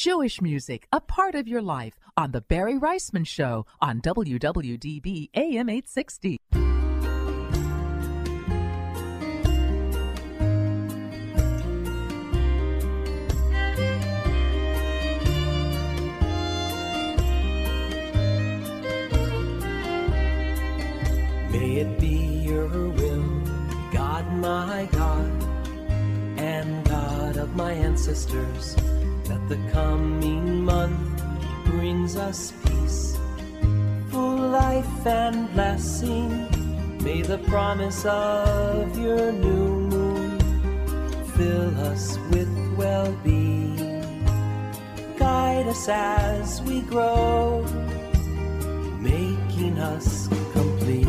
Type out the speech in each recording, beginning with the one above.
Jewish music, a part of your life, on The Barry Reisman Show on WWDB AM 860. May it be your will, God my God, and God of my ancestors, that the coming month brings us peace, full life and blessing. May the promise of your new moon fill us with well-being. Guide us as we grow, making us complete.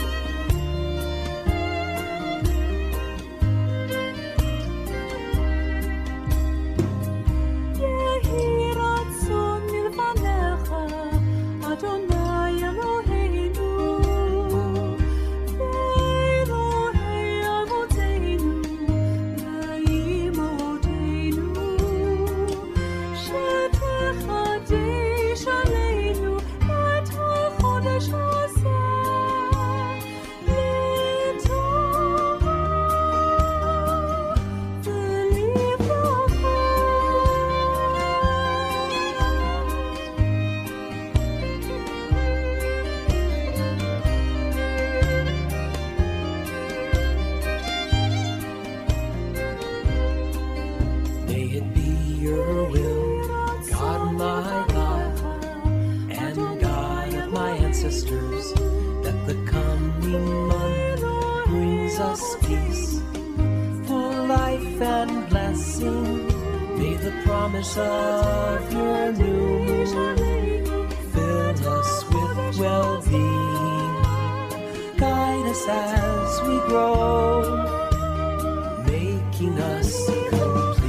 Promise of your new moon fill us with well-being. Guide us as we grow, making us complete.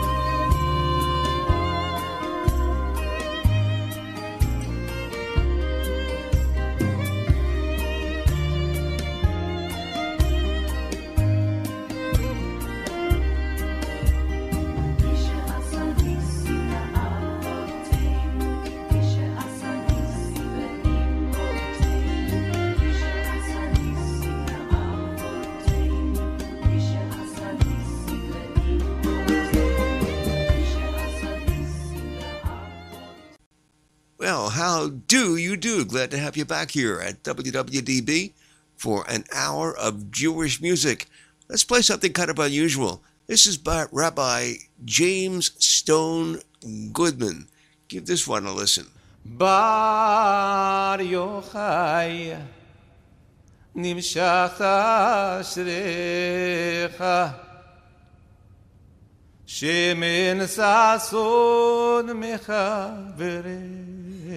Well, how do you do? Glad to have you back here at WWDB for an hour of Jewish music. Let's play something kind of unusual. This is by Rabbi James Stone Goodman. Give this one a listen. Bar Yochai Nimshachta Shrecha Shemen Sason Mechaverecha.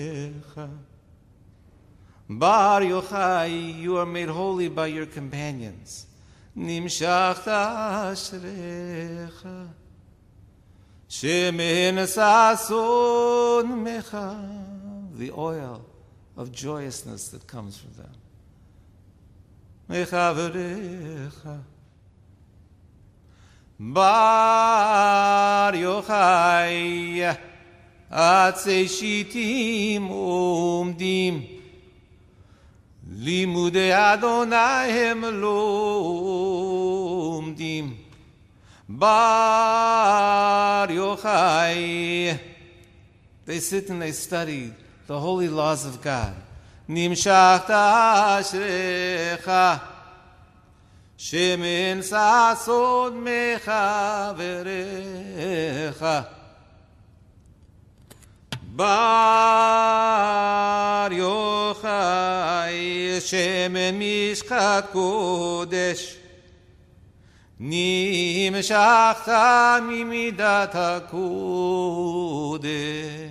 Bar Yochai, you are made holy by your companions. Nimshachta Shrecha Shemen Sason Mecha, the oil of joyousness that comes from them. Mechaverecha Bar Yochai Atzei Shitim Umdim Limudei Adonai Hem Lomdim Bar Yochai, they sit and they study the holy laws of God. Nimshachta Ashrecha Shemen Sason Mechaverecha Bar Yochai Shemen Mishkat Kodesh Nimshachta Mimidat HaKodesh.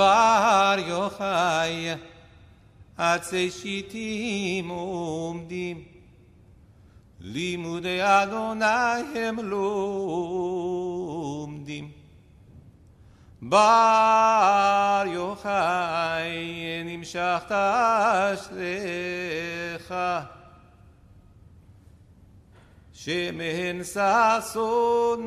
Bar Yochai Atzei Shitim Umdim Limudei Adonai Hem Lomdim Bar Yochai Nimshach Tashlecha Shemen Sason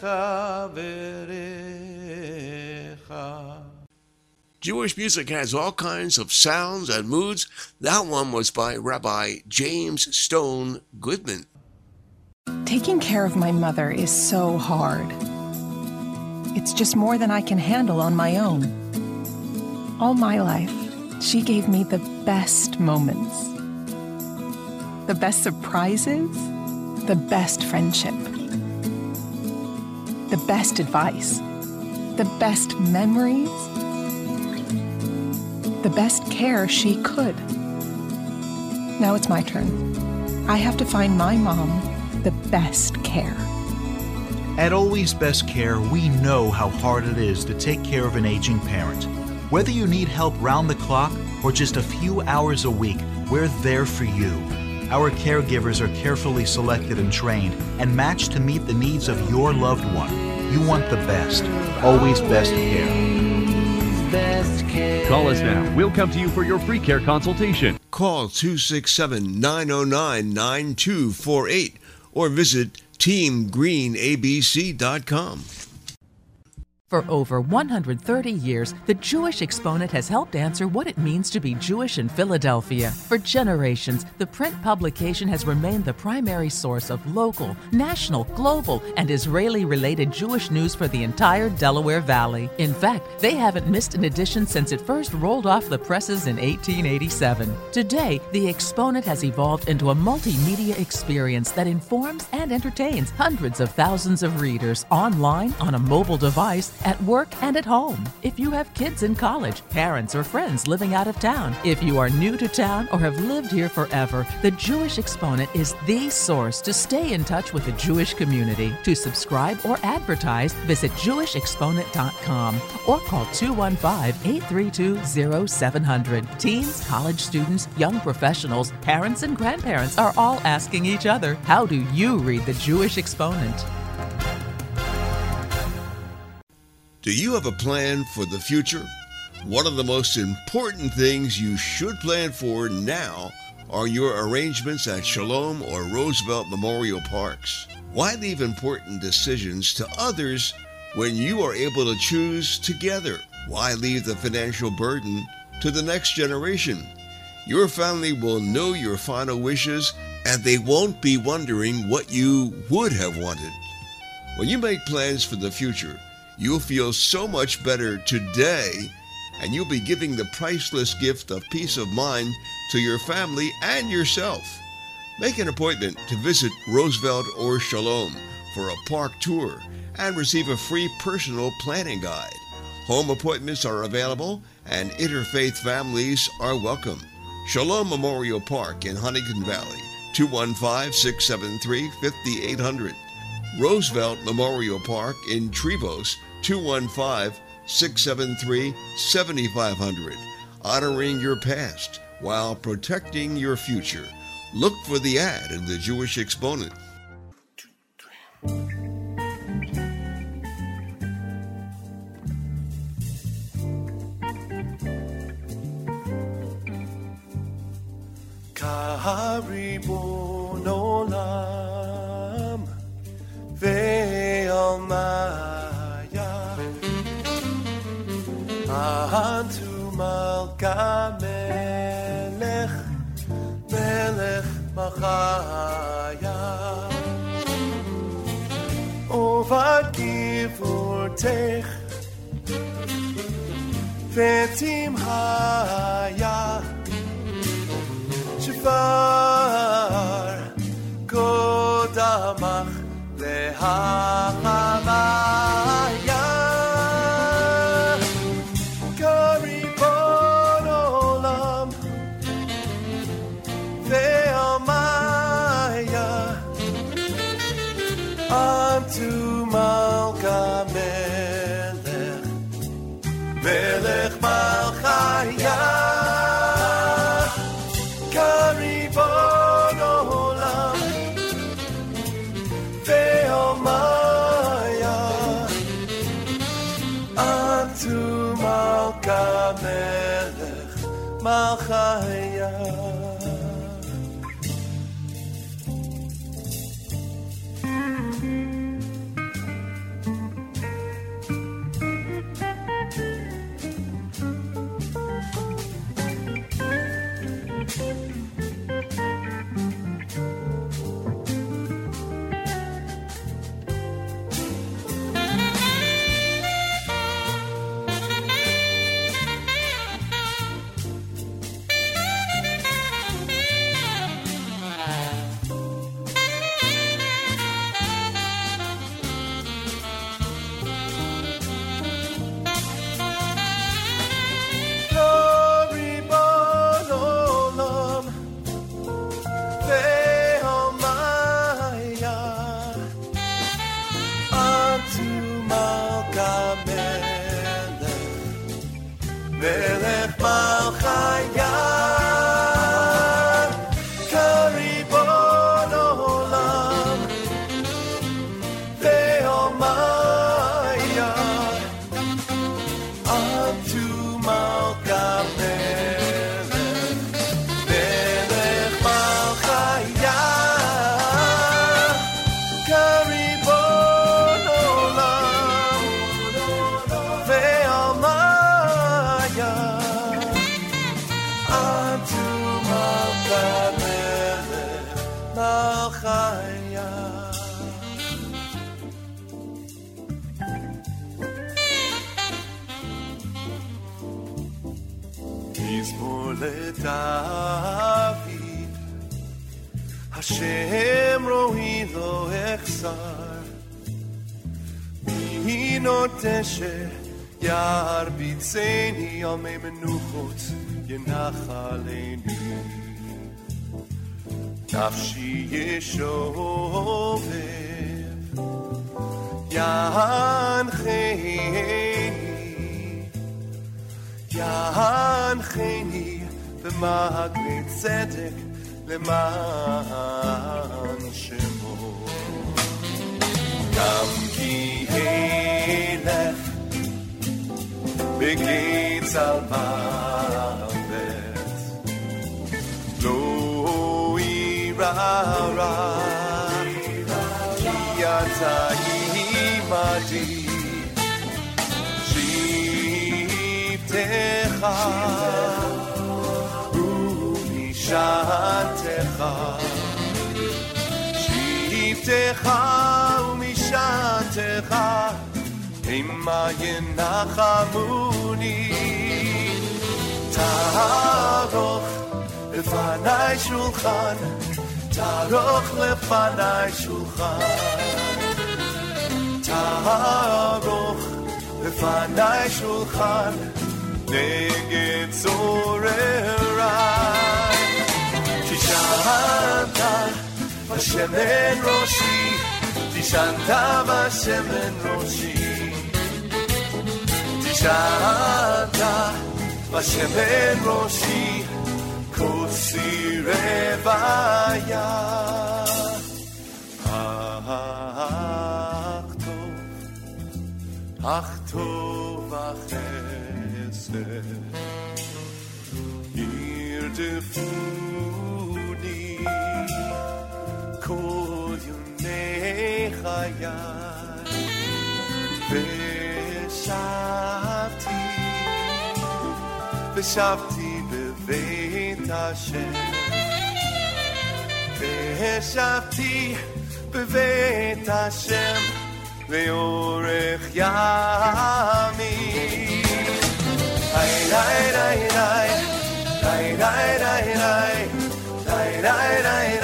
Mechaverecha. Jewish music has all kinds of sounds and moods. That one was by Rabbi James Stone Goodman. Taking care of my mother is so hard. It's just more than I can handle on my own. All my life, she gave me the best moments, the best surprises, the best friendship, the best advice, the best memories, the best care she could. Now it's my turn. I have to find my mom the best care. At Always Best Care, we know how hard it is to take care of an aging parent. Whether you need help round the clock or just a few hours a week, we're there for you. Our caregivers are carefully selected and trained and matched to meet the needs of your loved one. You want the best. Always Best Care. Call us now. We'll come to you for your free care consultation. Call 267-909-9248 or visit teamgreenabc.com. For over 130 years, the Jewish Exponent has helped answer what it means to be Jewish in Philadelphia. For generations, the print publication has remained the primary source of local, national, global, and Israeli-related Jewish news for the entire Delaware Valley. In fact, they haven't missed an edition since it first rolled off the presses in 1887. Today, the Exponent has evolved into a multimedia experience that informs and entertains hundreds of thousands of readers online, on a mobile device, at work and at home. If you have kids in college, parents or friends living out of town, if you are new to town or have lived here forever, the Jewish Exponent is the source to stay in touch with the Jewish community. To subscribe or advertise, visit jewishexponent.com or call 215-832-0700. Teens, college students, young professionals, parents, and grandparents are all asking each other, how do you read the Jewish Exponent? Do you have a plan for the future? One of the most important things you should plan for now are your arrangements at Shalom or Roosevelt Memorial Parks. Why leave important decisions to others when you are able to choose together? Why leave the financial burden to the next generation? Your family will know your final wishes, and they won't be wondering what you would have wanted. When you make plans for the future, you'll feel so much better today, and you'll be giving the priceless gift of peace of mind to your family and yourself. Make an appointment to visit Roosevelt or Shalom for a park tour and receive a free personal planning guide. Home appointments are available and interfaith families are welcome. Shalom Memorial Park in Huntington Valley, 215-673-5800. Roosevelt Memorial Park in Trevose, 215-673-7500. Honoring your past while protecting your future. Look for the ad in the Jewish Exponent. Karibon olam ve'almaya Antu malka melech melech machaya Ovad givurtech ve'timhaya Shafar Kodamach Lehamaya Karibon Olam Ve'almaya Antu Malka Melech Melech Malchaya. David, Hashem rohi lo echsar, mi noteshe yar bitzeni al mei menuchot yenachaleni, nafshi yeshovev yancheni במעגלי צדק למען שמו גם כי הלך בגיץ על מוות לא יירא רע כי אתה עמדי שבטך משענתך שבטך ומשענתך המה ינחמוני תערוך לפני שולחן תערוך לפני שולחן תערוך לפני שולחן נגד צורריי תשענת בשמן ראשי תשענת בשמן ראשי תשענת בשמן ראשי כוסי רוויה אך טוב החסד ירדפוני כל ימי חיי ושבתי בבית השם ושבתי בבית השם לאורך ימים היי היי היי היי היי היי היי היי היי היי היי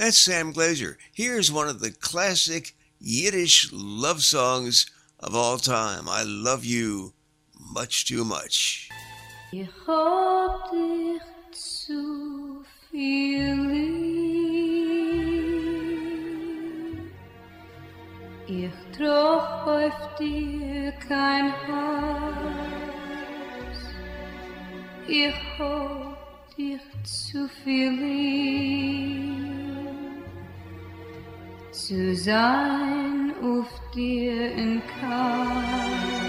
That's Sam Glazer. Here's one of the classic Yiddish love songs of all time. I love you much too much. Ich hab dich zu viel lieb. Ich trag auf dir kein Haus. Ich hab dich zu viel lieb. Zu sein auf dir in Kauf.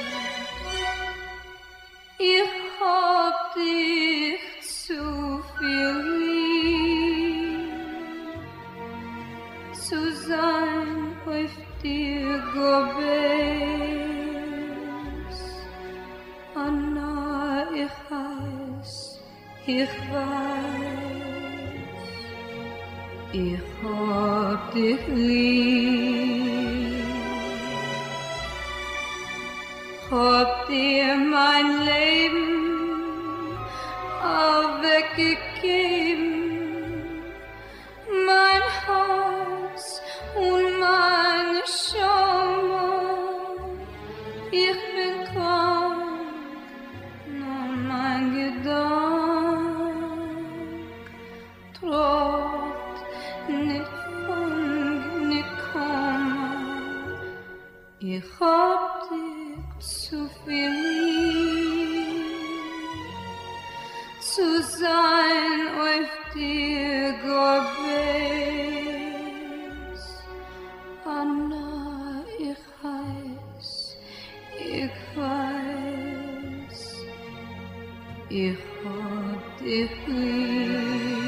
Ich hab dich zu viel lieb. Zu sein auf dir Gobes. Anna, ich heiß, ich weiß. Ich hab dich lieb. Hab dir mein Leben weggegeben, mein Haus und meine Schau. Ich bin krank, nur mein Gedanke trot nicht von, nicht kommen. Ich hab dich zu viel lieb, zu sein auf dir Gobes. Anna, ich heiß, ich weiß, ich hab dich lieb.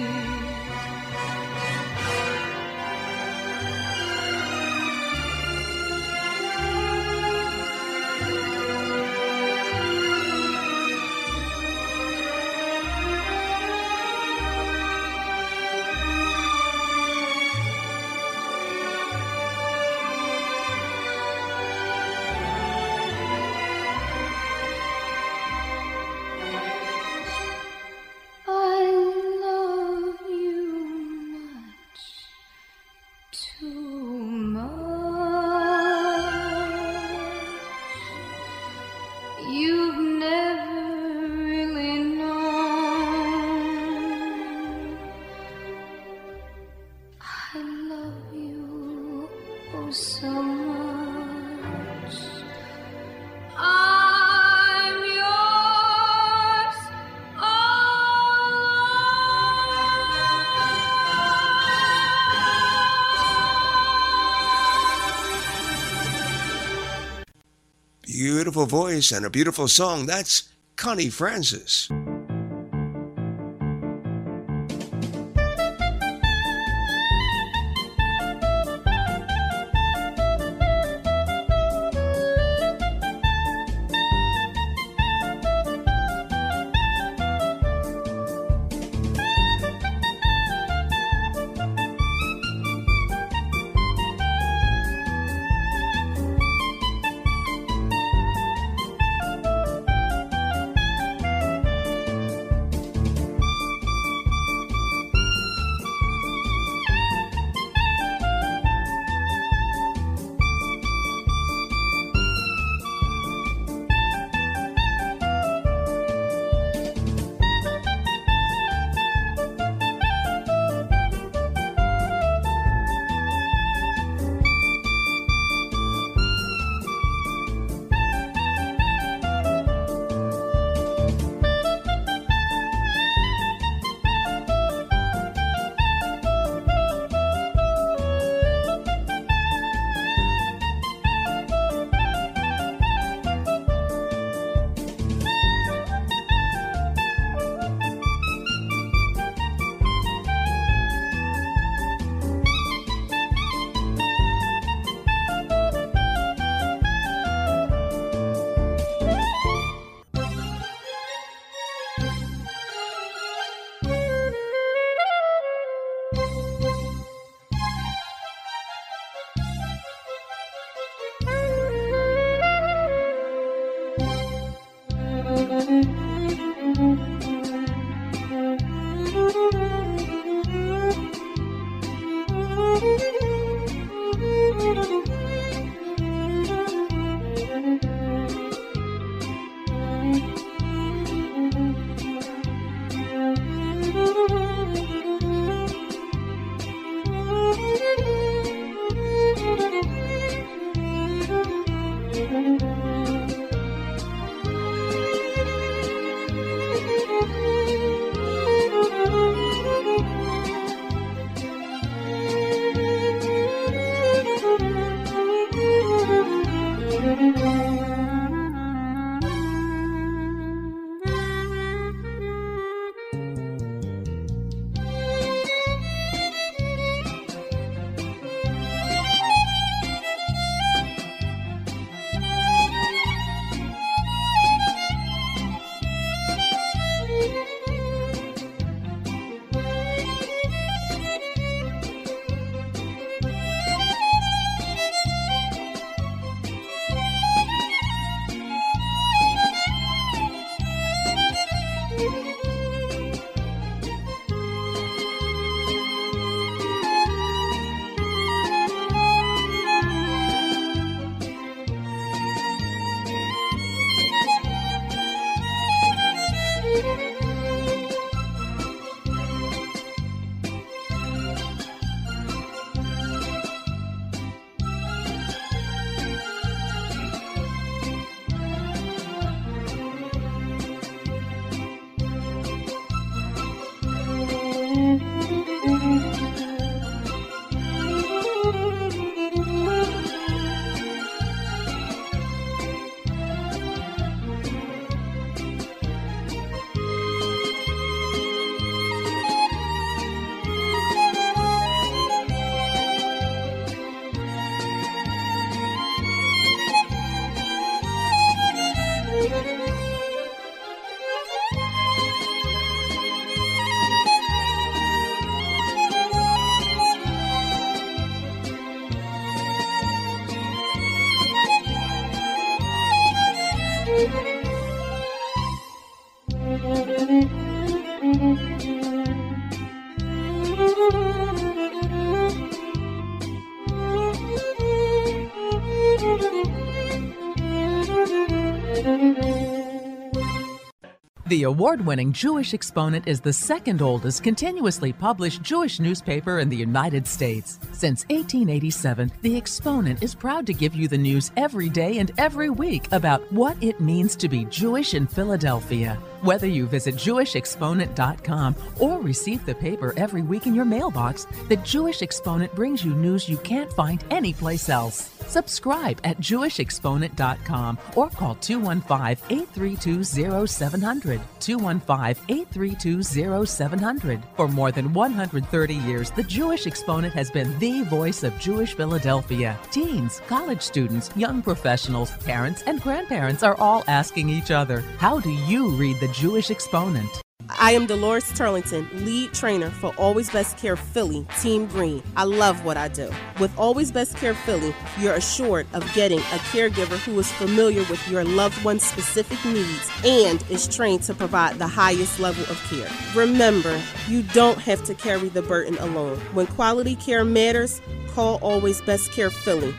Beautiful voice and a beautiful song. That's Connie Francis. The award-winning Jewish Exponent is the second oldest continuously published Jewish newspaper in the United States. Since 1887, The Exponent is proud to give you the news every day and every week about what it means to be Jewish in Philadelphia. Whether you visit JewishExponent.com or receive the paper every week in your mailbox, the Jewish Exponent brings you news you can't find anyplace else. Subscribe at JewishExponent.com or call 215-832-0700. 215-832-0700. For more than 130 years, the Jewish Exponent has been the voice of Jewish Philadelphia. Teens, college students, young professionals, parents, and grandparents are all asking each other, how do you read the Jewish Exponent? I am Dolores Turlington, lead trainer for Always Best Care Philly, Team Green. I love what I do. With Always Best Care Philly, you're assured of getting a caregiver who is familiar with your loved one's specific needs and is trained to provide the highest level of care. Remember, you don't have to carry the burden alone. When quality care matters, call Always Best Care Philly,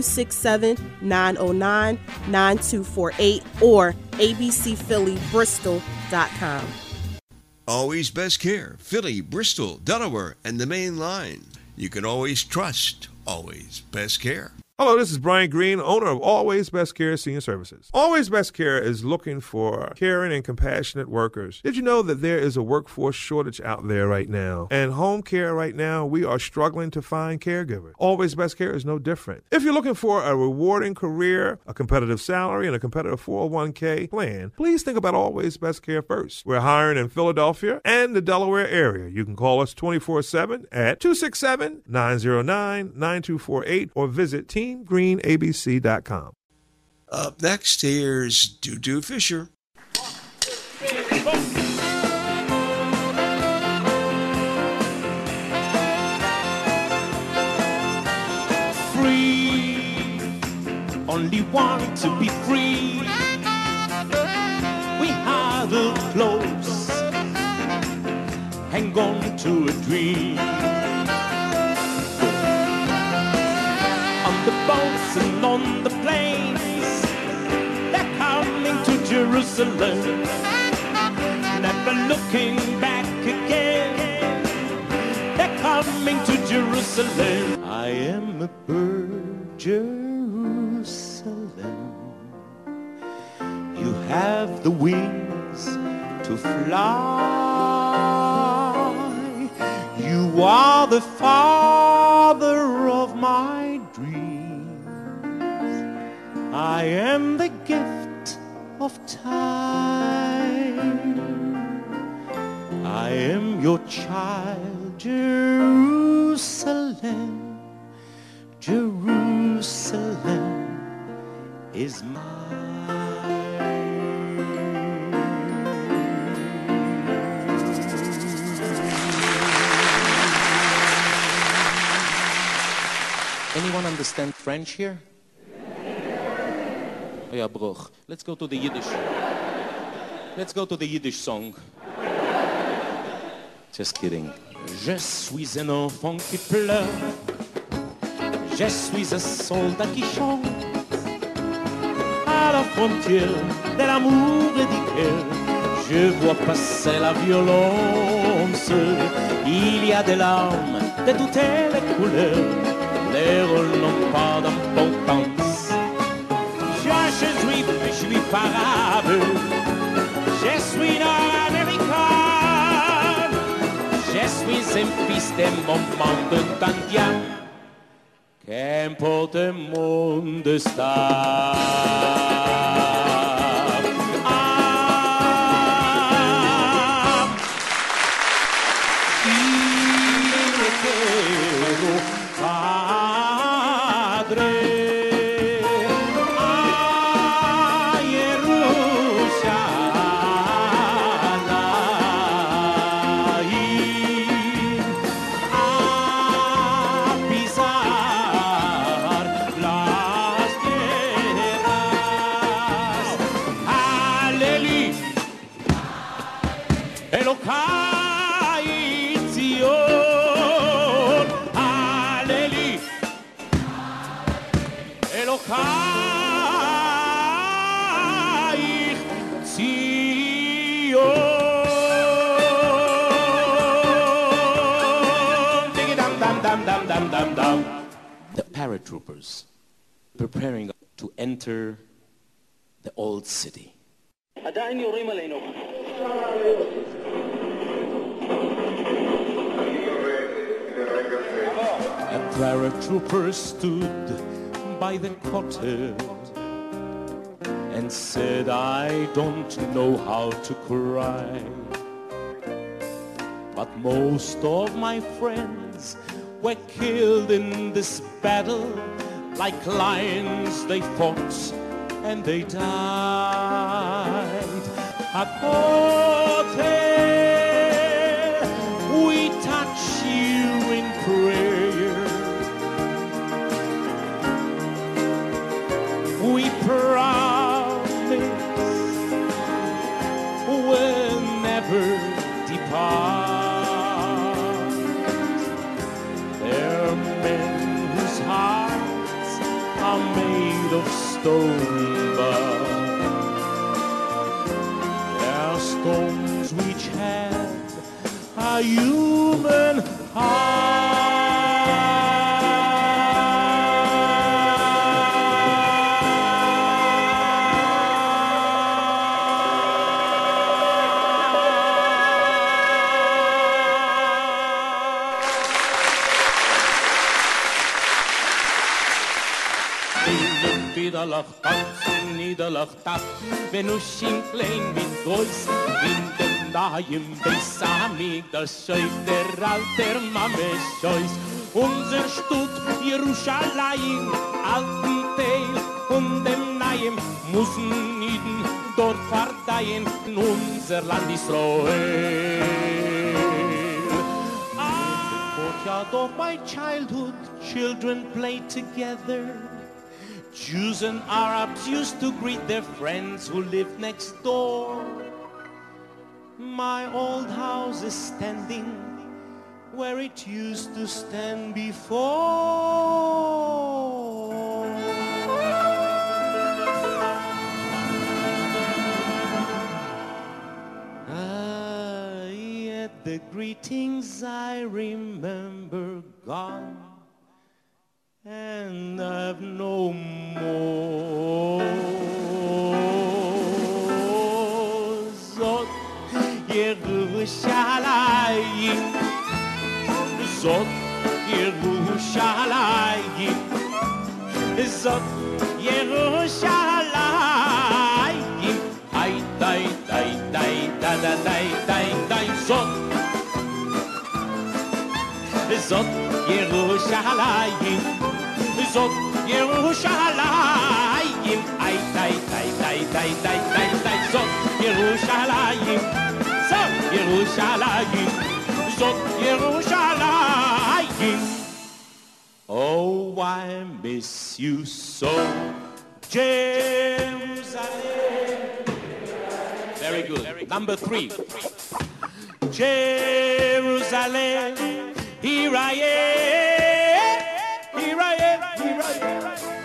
267-909-9248 or abcphillybristol.com. Always Best Care, Philly, Bristol, Delaware, and the Main Line. You can always trust Always Best Care. Hello, this is Brian Green, owner of Always Best Care Senior Services. Always Best Care is looking for caring and compassionate workers. Did you know that there is a workforce shortage out there right now? And home care right now, we are struggling to find caregivers. Always Best Care is no different. If you're looking for a rewarding career, a competitive salary, and a competitive 401k plan, please think about Always Best Care first. We're hiring in Philadelphia and the Delaware area. You can call us 24/7 at 267-909-9248 or visit TeamGreenABC.com. Up next, here's Dudu Fisher. Free, only want to be free. We huddle close, hang on to a dream. The boats and on the planes, they're coming to Jerusalem, never looking back again. They're coming to Jerusalem. I am a bird, Jerusalem. You have the wings to fly. You are the father of my dreams. I am the gift of time. I am your child, Jerusalem. Jerusalem is mine. Anyone understand French here? Oh yeah, Bruch. Let's go to the Yiddish. Let's go to the Yiddish song. Just kidding. Je suis un enfant qui pleure. Je suis un soldat qui chante. À la frontière de l'amour et du cœur, je vois passer la violence. Il y a des larmes de toutes les couleurs. Les rôles n'ont pas d'importance. Je suis arabe, je suis nord-américain, je suis un fils de moment de Tandia, qu'importe le monde אלוקייך ציון. The paratroopers preparing to enter the old city. עדיין יורים עלינו. A paratrooper stood by the cottage and said, I don't know how to cry, but most of my friends were killed in this battle. Like lions they fought and they died. Hakotel, we touch you in prayer. We promise we'll never depart. There are men whose hearts are made of stone, but there are stones which have a human heart. Niederlach, tanzen, Niederlach, Tag, wenn du Schinklein wie Groß, in dem Nahen Beisamig, das schäuft der alter Mame Scheuß. Unser Stutt, Jerusalem, alten Teil, und dem Nahen müssen Nieden dort verdeihen, unser Land Israel. Courtyard of my childhood, children played together. Jews and Arabs used to greet their friends who lived next door. My old house is standing where it used to stand before. Yet the greetings I remember gone, and I've no more. Zot Yerushalayim, Zot Yerushalayim, Zot Yerushalayim. Ay, day, day, day, da, da, day, day, day, Zot, Zot Yerushalayim. Zot Yerushalayim, ay, day, day, day, day, day, day, day, Zot Yerushalayim, Zot Yerushalayim, Zot Yerushalayim. Oh, I miss you so, Jerusalem. Very good. Number 3. Jerusalem, here I am. Here I am, here I am.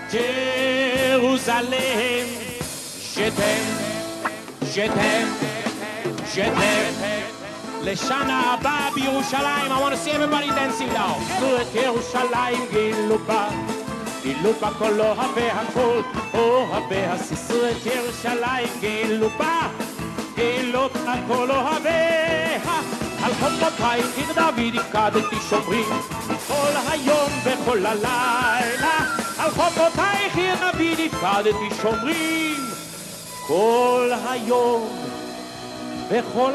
Jerusalem, je t'aime, je t'aime, je t'aime. Leshana Abba Yerushalayim. I want to see everybody dancing now. Suet Yerushalayim Giluba, Giluba kol ohavei hakol, ohavei hasisuet Yerushalayim Giluba, Giluba kol ohavei ha. על חומותייך דוד הפקדתי שומרים כל היום וכל הלילה. על חומותייך דוד הפקדתי שומרים כל היום וכל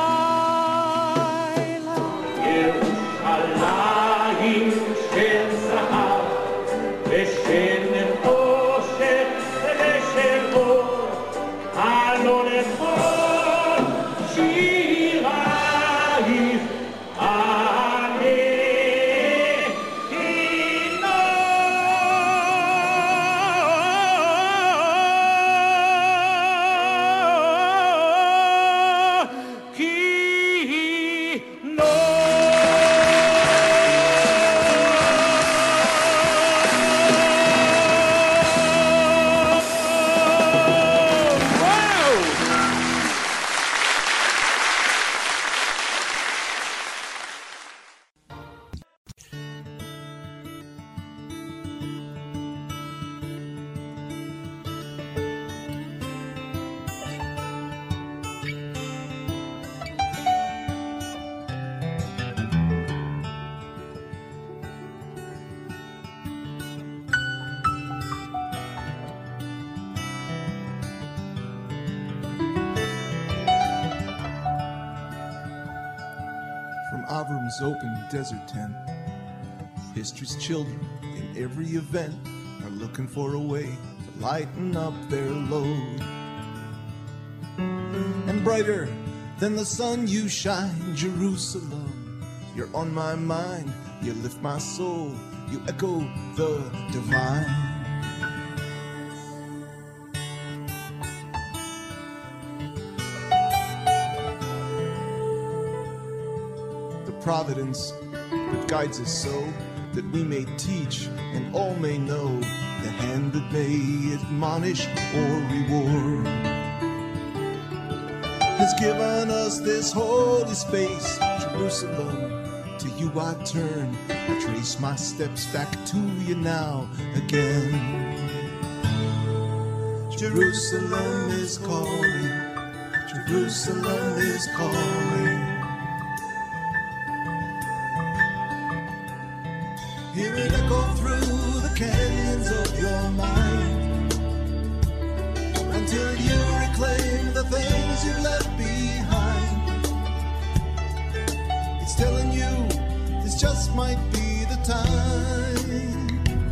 הלילה. ירושלים של זהב ושל נחושת ושל אור, הלא לכל שירה Avram's open desert tent. History's children in every event are looking for a way to lighten up their load. And brighter than the sun you shine, Jerusalem. You're on my mind, you lift my soul, you echo the divine. Providence that guides us so that we may teach and all may know, the hand that may admonish or reward has given us this holy space. Jerusalem, to you I turn, I trace my steps back to you now again. Jerusalem is calling, Jerusalem is calling. Hear it echo through the canyons of your mind until you reclaim the things you've left behind. It's telling you this just might be the time.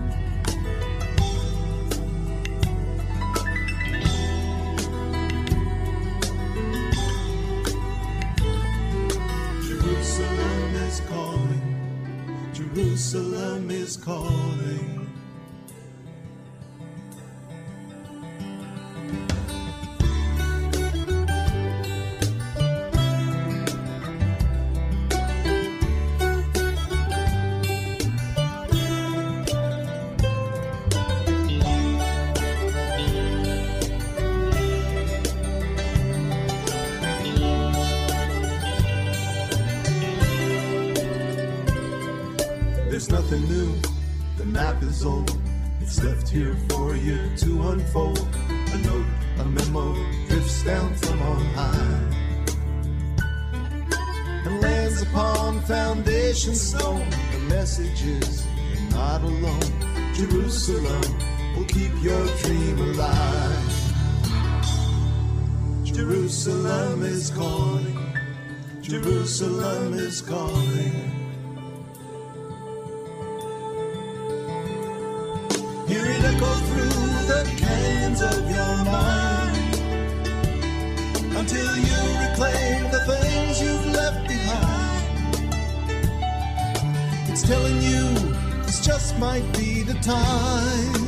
Jerusalem is calling. Jerusalem is calling. There's nothing new, the map is old. It's left here for you to unfold. A note, a memo drifts down from on high and lands upon foundation stone. The message is, you're not alone. Jerusalem will keep your dream alive. Jerusalem is calling. Jerusalem is calling. Hear it echo through the canyons of your mind until you reclaim the things you've left behind. It's telling you this just might be the time.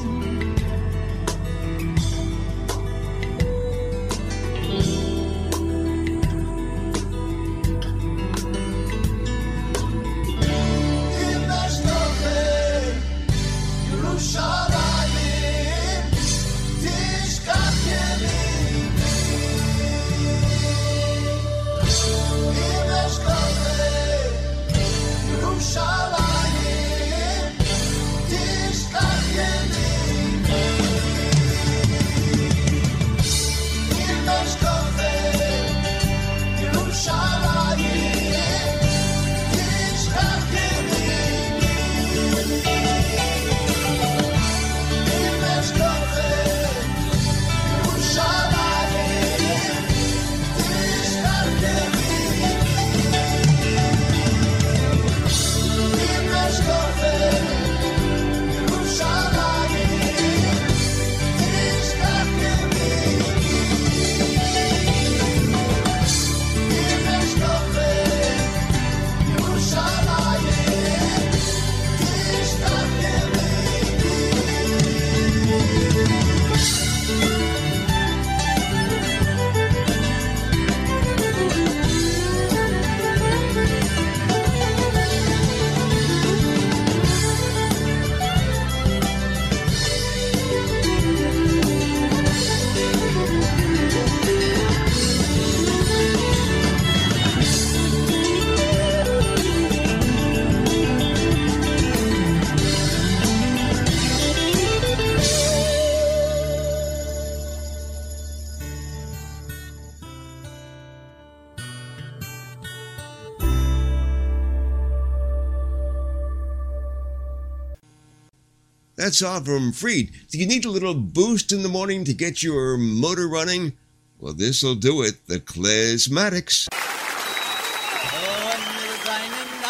That's Avram Fried. Do you need a little boost in the morning to get your motor running? Well, this'll do it. The Klezmatics.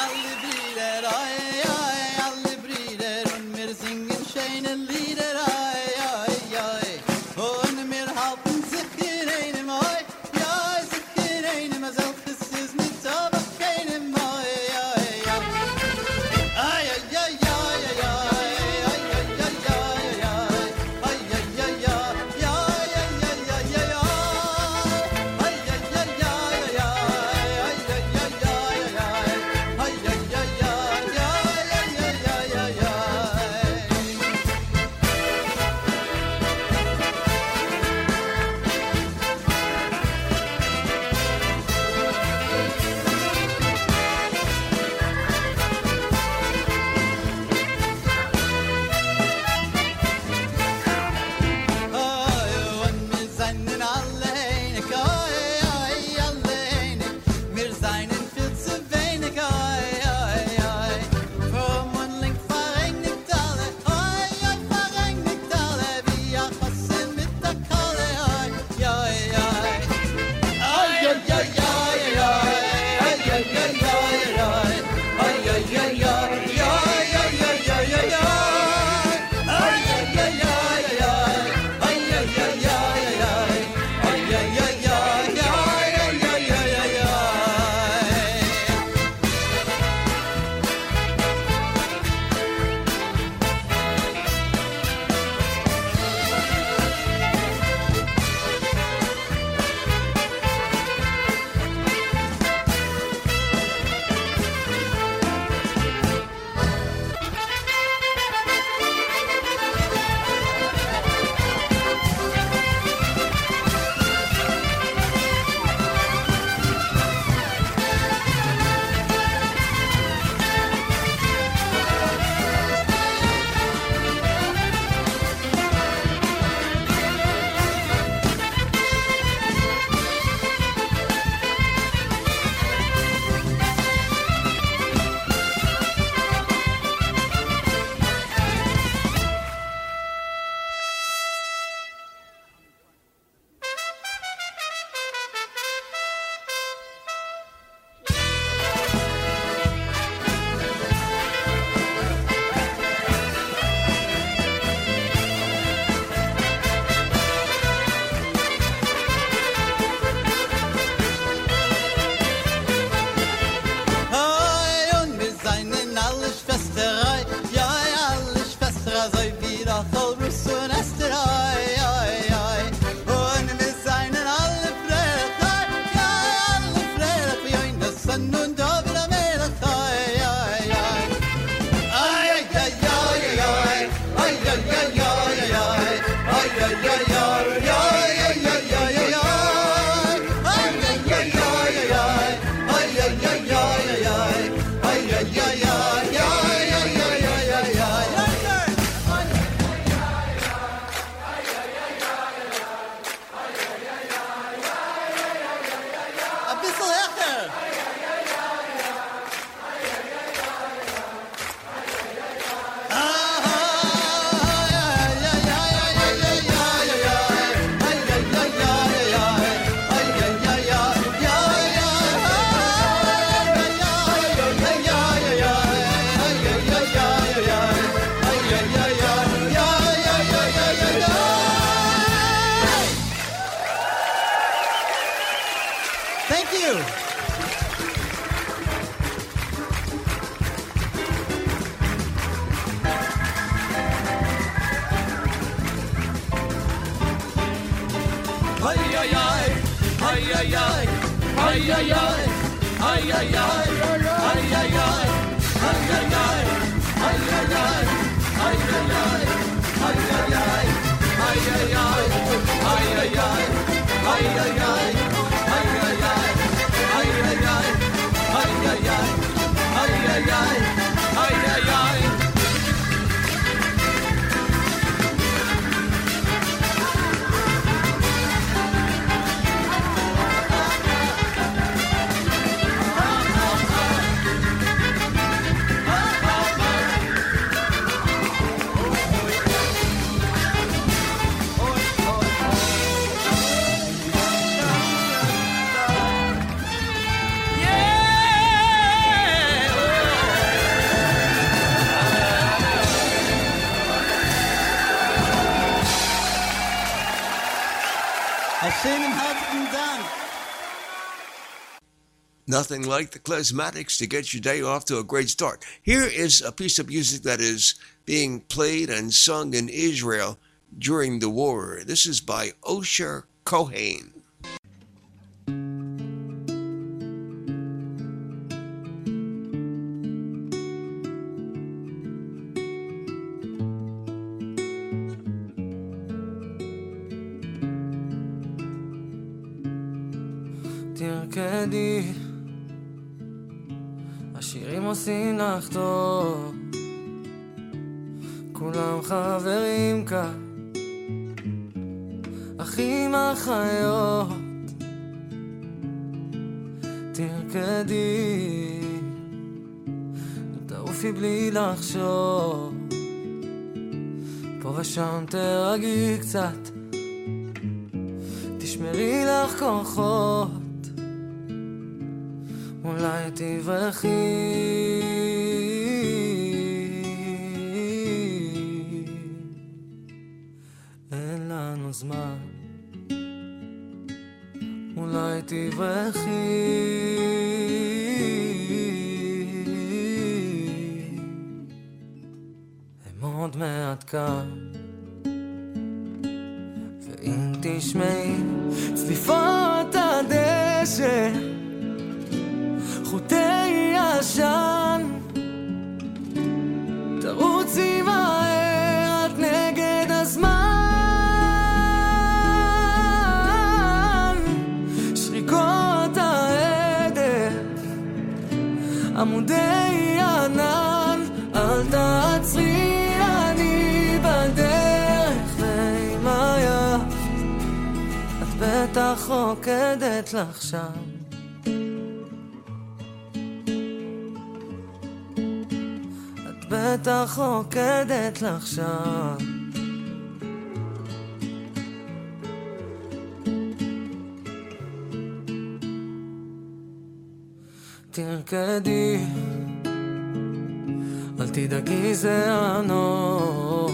Nothing like the Klezmatics to get your day off to a great start. Here is a piece of music that is being played and sung in Israel during the war. This is by Osher Cohen. תרקדי, השירים עושים לך טוב, כולם חברים כאן, אחים אחיות. תרקדי, תעופי בלי לחשוב, פה ושם תרגי קצת, תשמרי לך כוחות, אולי תברחי. אין לנו זמן, אולי תברחי. הם עוד מעט כאן, ואם תשמעי צליפות הדשא, חוטי ישן, תרוצי מהר, את נגד הזמן. שריקות העדף, עמודי ענן, אל תעצרי, אני בדרך ועם היד, את בטח רוקדת לך שם. בטח רוקדת לך שם. תרקדי, אל תדאגי זה הנוף,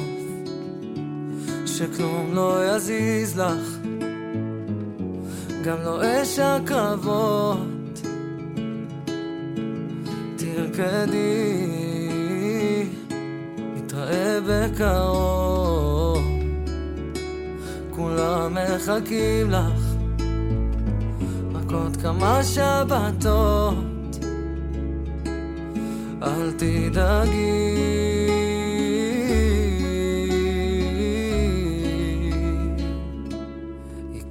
שכלום לא יזיז לך, גם לא אש הקרבות. תרקדי, נתראה בקרוב, כולם מחכים לך, רק עוד כמה שבתות, אל תדאגי.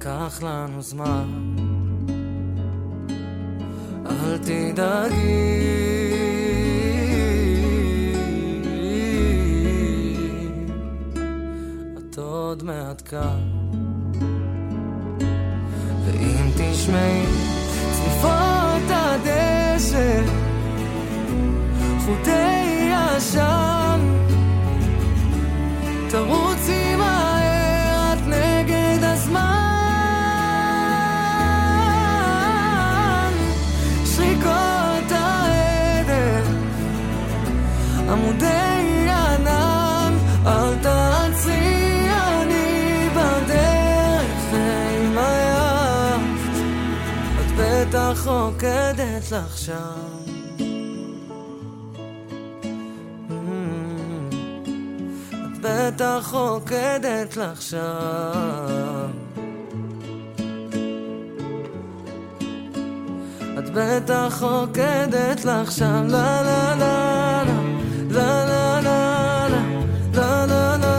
ייקח לנו זמן, אל תדאגי, את עוד מעט כאן. ואם תשמעי צליפות הדשא, חוטי עשן, תרוצי מהר, את נגד הזמן. שריקות העדר, עמודי ענן, אל תעצרי, אני בדרך. אם עייפת, את בטח רוקדת לך שם. בטח רוקדת לך שם, את בטח רוקדת לך שם. לה לה לה לה לה לה לה לה לה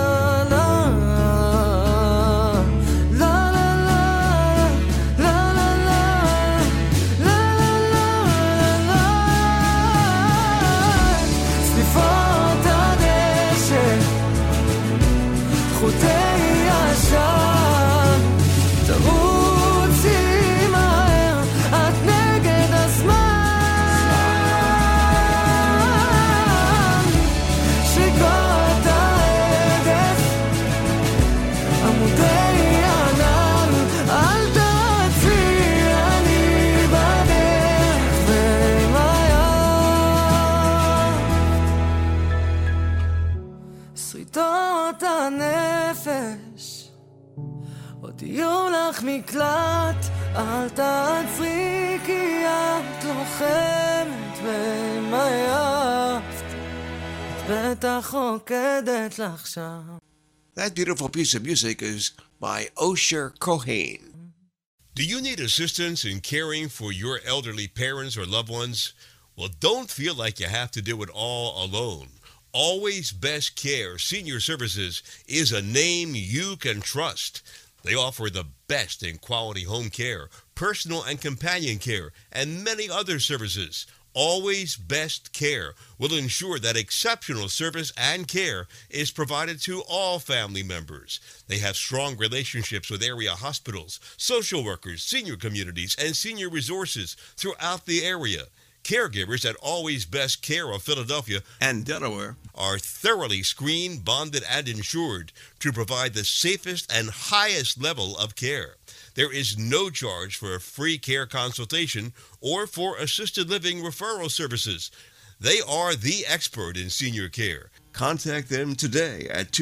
יהיו לך מקלט, אל תעצרי כי את לוחמת ואם עייפת, את בטח רוקדת לך שם. That beautiful piece of music is by Osher Cohen. Do you need assistance in caring for your elderly parents or loved ones? Well, don't feel like you have to do it all alone. Always Best Care Senior Services is a name you can trust. They offer the best in quality home care, personal and companion care, and many other services. Always Best Care will ensure that exceptional service and care is provided to all family members. They have strong relationships with area hospitals, social workers, senior communities, and senior resources throughout the area. Caregivers at Always Best Care of Philadelphia and Delaware are thoroughly screened, bonded, and insured to provide the safest and highest level of care. There is no charge for a free care consultation or for assisted living referral services. They are the expert in senior care. Contact them today at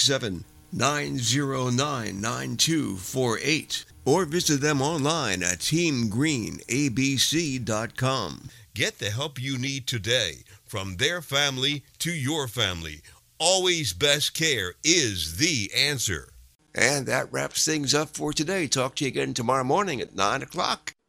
267-909-9248 or visit them online at teamgreenabc.com. Get the help you need today, from their family to your family. Always Best Care is the answer. And that wraps things up for today. Talk to you again tomorrow morning at 9 o'clock.